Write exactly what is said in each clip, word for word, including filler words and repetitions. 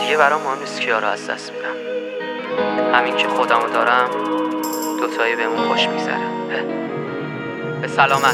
دیگه برام مهم نیست کیا رو از دست میدم. همین که خودمو دارم دوتایی بهمون خوش میگذره. به سلامت.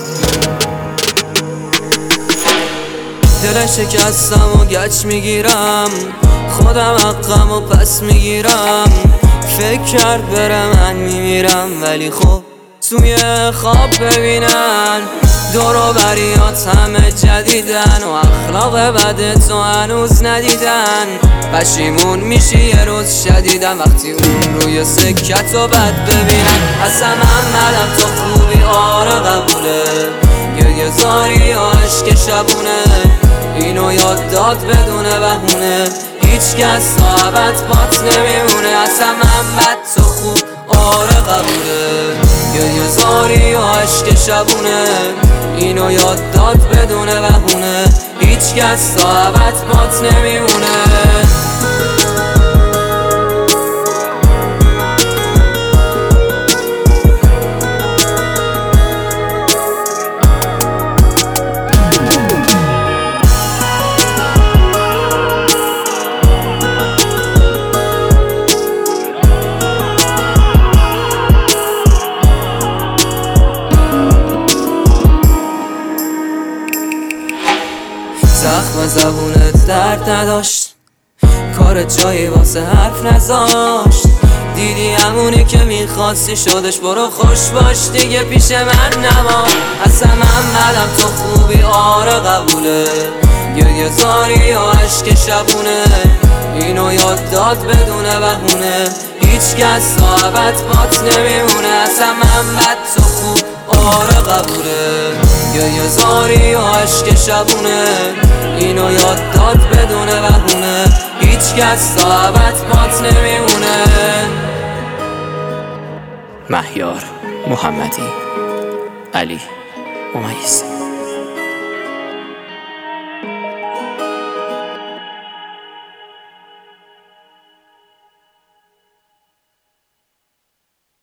دل شکستم و گچ میگیرم، خودم حقم و پس میگیرم. فکر کرد بره من میمیرم، ولی خب توی خواب ببینن دور و بریات همه جدیدن و اخلاق بد تو هنوز ندیدن. پشیمون میشی یه روز شدیدن وقتی اون روی سکت و بد ببینن. اصلا محمدم تو خوبی آره قبوله، گریه زاری و عشق شبونه، اینو یاد داد بدون بهونه، هیچ کس تا ابد بات نمیمونه. اصلا محمد تو خوب آره قبوله، گریه زاری و عشق شبونه، اینو یاد داد بدون بهونه، هیچ کس تا ابد بات نمیمونه. زخم زبونت درد نداشت، کار جایی واسه حرف نذاشت. دیدی همونی که میخواستی شدش، برو خوش باش دیگه پیش من نما. اصلا محمدم تو خوبی آره قبوله، گریه زاری و عشق شبونه، اینو یاد داد بدون بهونه، هیچ کس تا ابد بات نمیمونه. اصلا محمد تو خوب آره قبوله، گریه زاری و عشق شبونه، اینو یاد داد بدون بهونه، هیچ کس تا ابد بات نمیمونه. مهیار محمدی، علی ممیز.